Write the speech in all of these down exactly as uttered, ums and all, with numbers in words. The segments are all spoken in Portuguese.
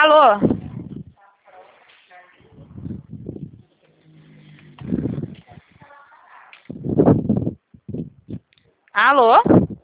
Alô? Alô?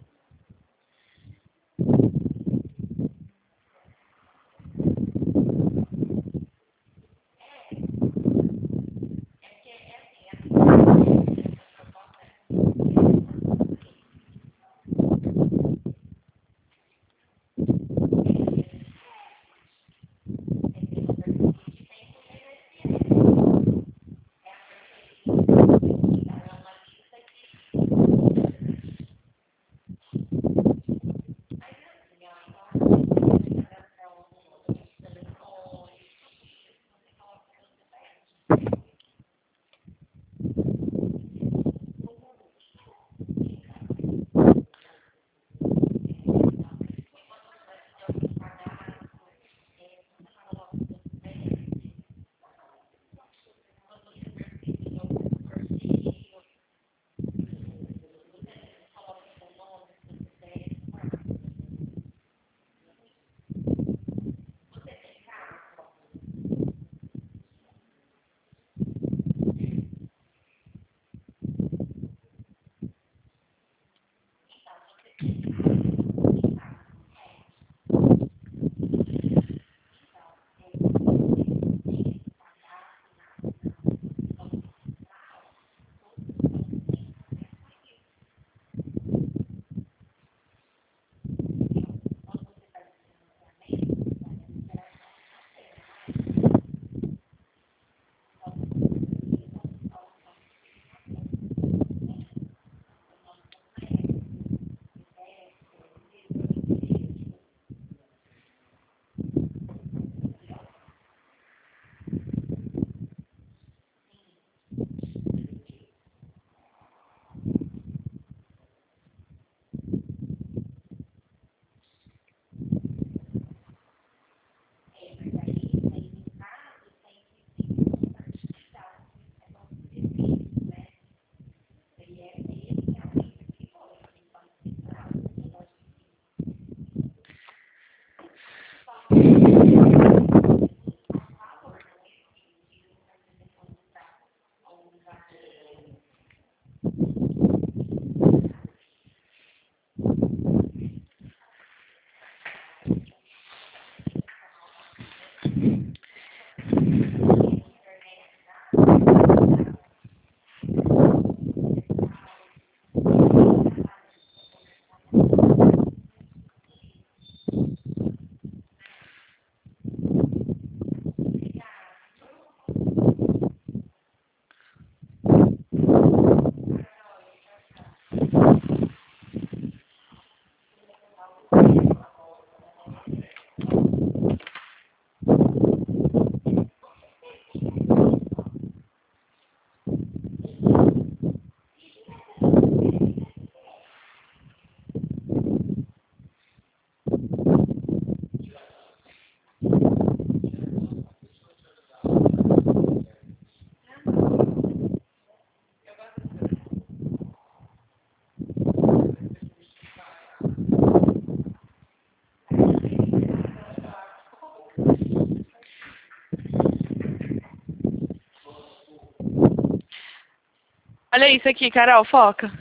Olha isso aqui, Carol, foca.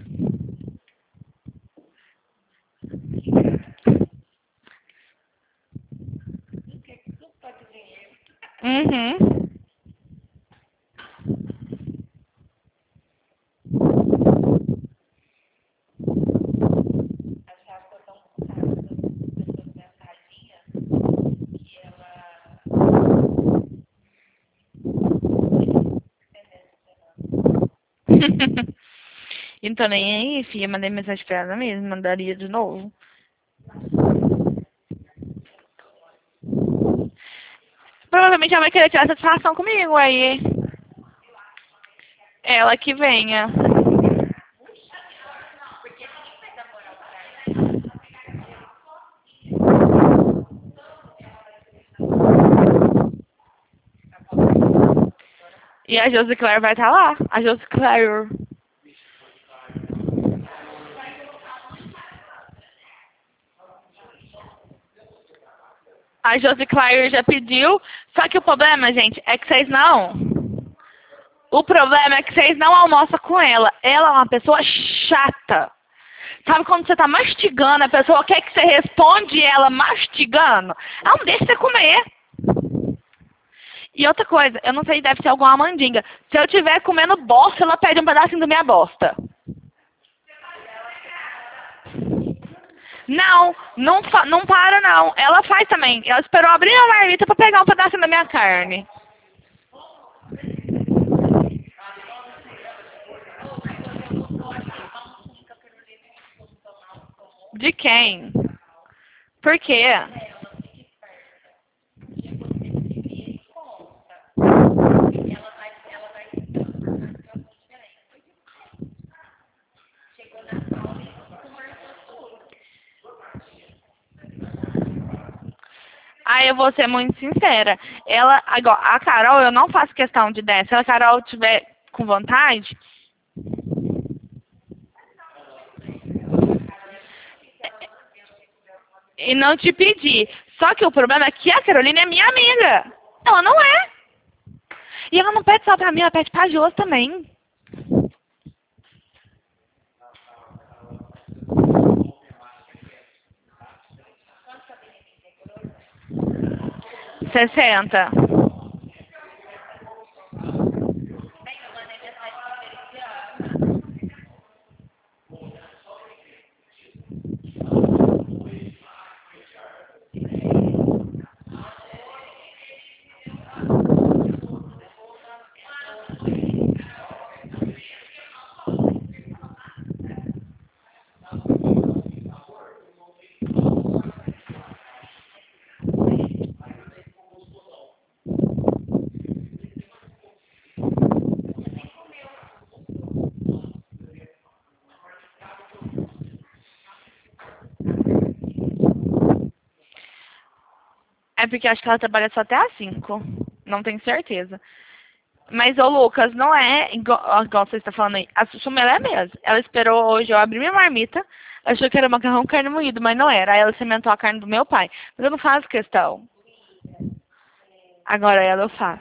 Uhum. E não tô nem aí, filha. Mandei mensagem pra ela mesmo. Mandaria de novo. Provavelmente ela vai querer tirar satisfação comigo aí. Ela que venha. E a Josi Claire vai estar lá. A Josi Claire. A Josi Claire já pediu. Só que o problema, gente, é que vocês não... O problema é que vocês não almoçam com ela. Ela é uma pessoa chata. Sabe quando você tá mastigando, a pessoa quer que você responde ela mastigando? Ela não deixa você comer. E outra coisa, eu não sei, deve ser alguma mandinga. Se eu estiver comendo bosta, ela pede um pedacinho da minha bosta. Não, não, fa não para não. Ela faz também. Ela esperou abrir a marmita pra pegar um pedacinho da minha carne. De quem? Por quê? Ah, eu vou ser muito sincera. Ela, agora, a Carol, eu não faço questão de dar. Se a Carol tiver com vontade, e não te pedir. Só que o problema é que a Carolina é minha amiga. Ela não é. E ela não pede só pra mim, ela pede pra Jô também. Sessenta. É porque acho que ela trabalha só até às cinco. Não tenho certeza. Mas, ô Lucas, não é igual, igual você está falando aí. A Sussuma, ela é mesmo. Ela esperou hoje eu abrir minha marmita, achou que era macarrão com carne moída, mas não era. Aí ela cimentou a carne do meu pai. Mas eu não faço questão. Agora ela eu faço.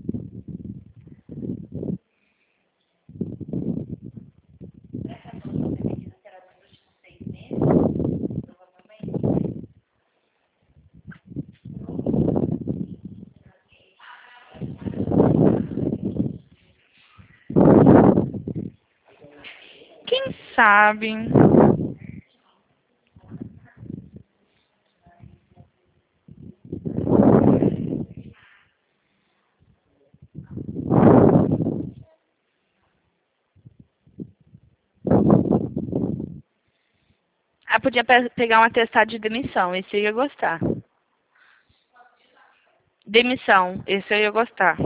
Quem sabe? Ah, podia pe pegar um atestado de demissão. Esse eu ia gostar. Demissão. Esse eu ia gostar.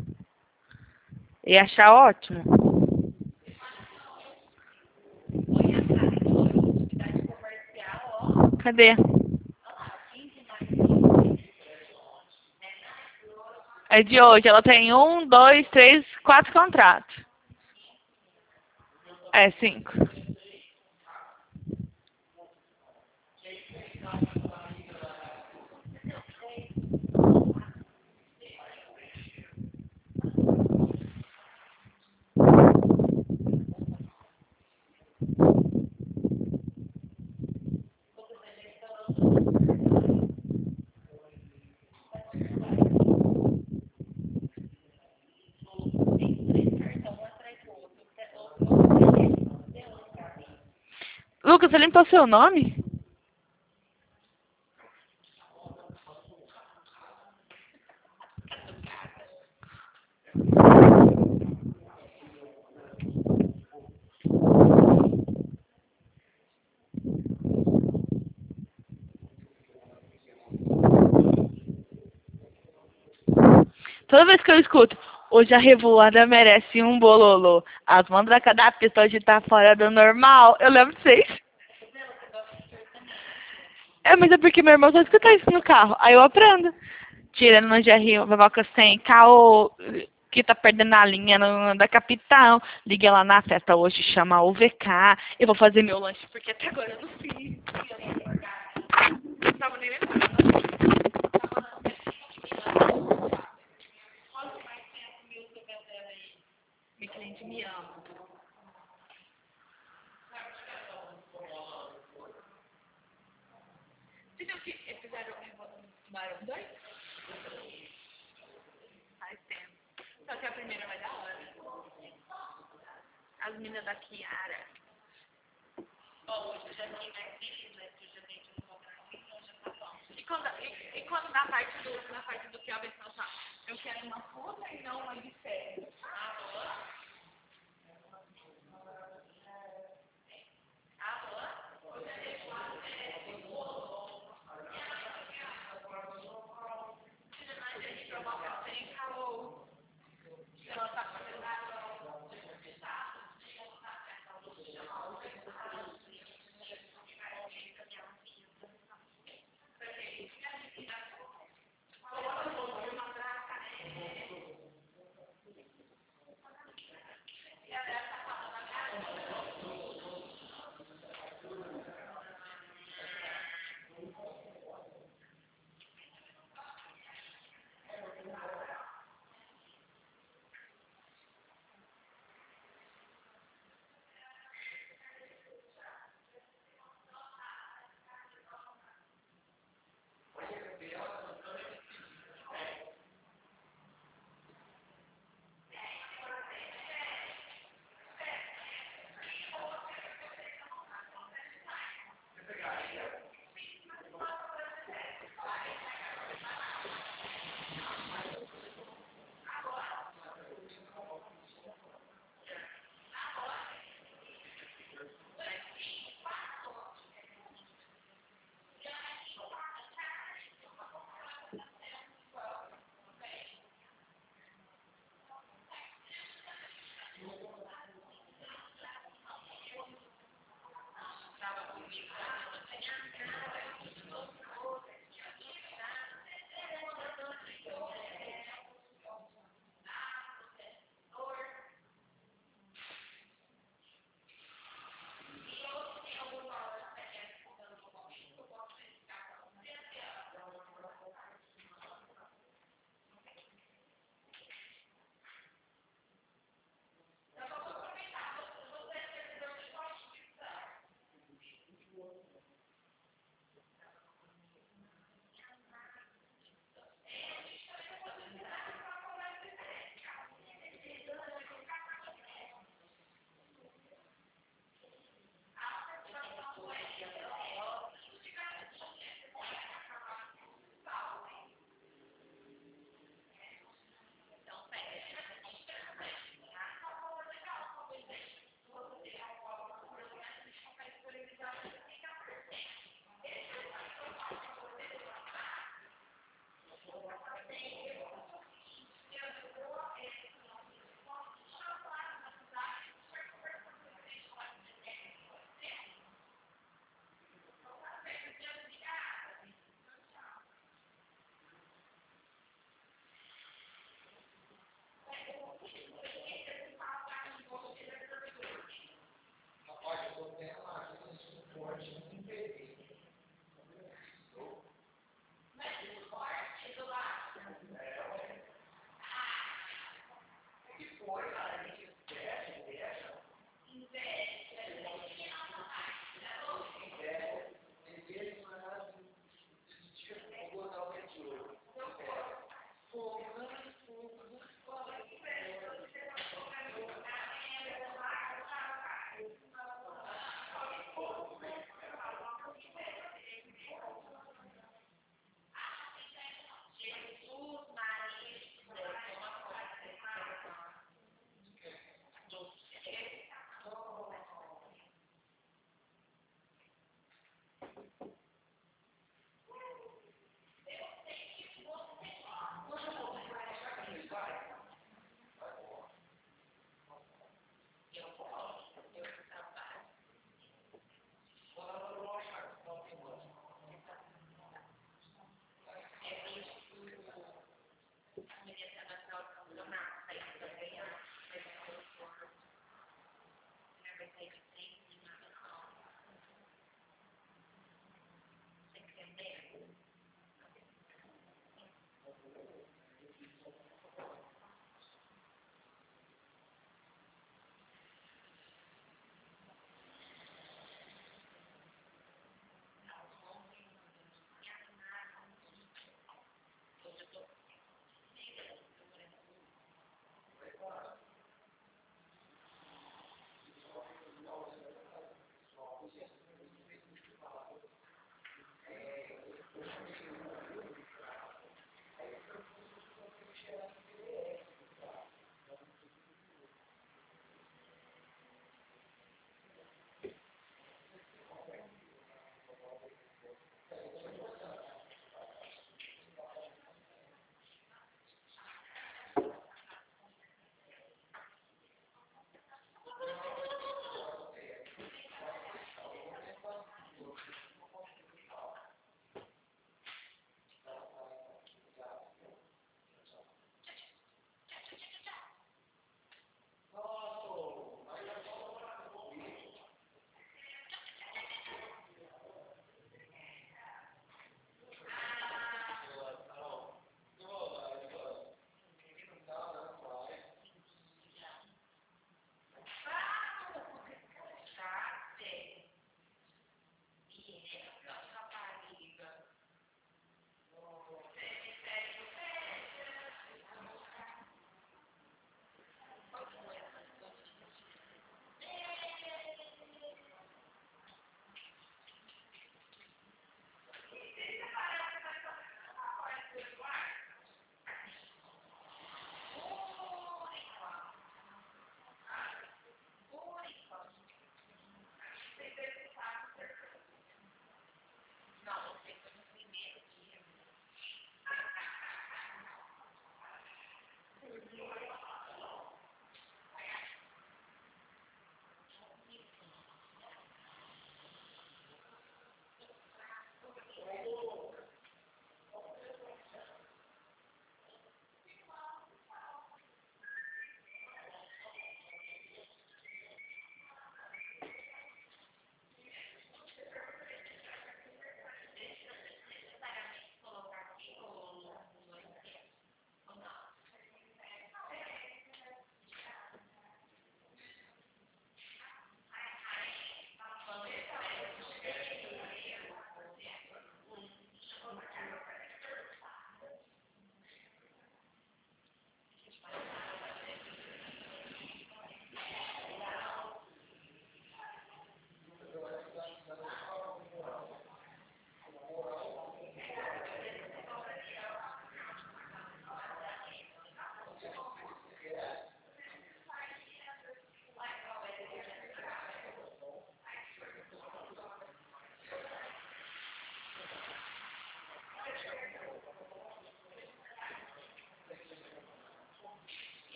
Ia achar ótimo. Cadê? É de hoje. Ela tem um, dois, três, quatro contratos. É, cinco. Lucas, você limpou seu nome? Toda vez que eu escuto, hoje a revoada merece um bololô, as mandracas da pista hoje tá fora do normal, eu lembro de vocês. É, mas é porque meu irmão só escuta isso no carro, aí eu aprendo. Tirando no G R, Vavoca sem caô, que tá perdendo a linha no, da capital. Liguei lá na festa hoje, chama o V K. Eu vou fazer meu lanche, porque até agora eu não fiz. Eu não tava nem lembrando. fizeram um Barão dois? Faz tempo. Só que a primeira vai dar hora. As meninas da Kiara. Bom, hoje eu já fiquei mais feliz, né? Porque eu já dei de um pouco assim, então já tá bom. E quando, e, e quando na parte do, na parte do que a versão tá, eu quero uma puta e não uma de ferro. Ah, boa. Ah, boa. Ela tá fazendo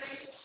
frente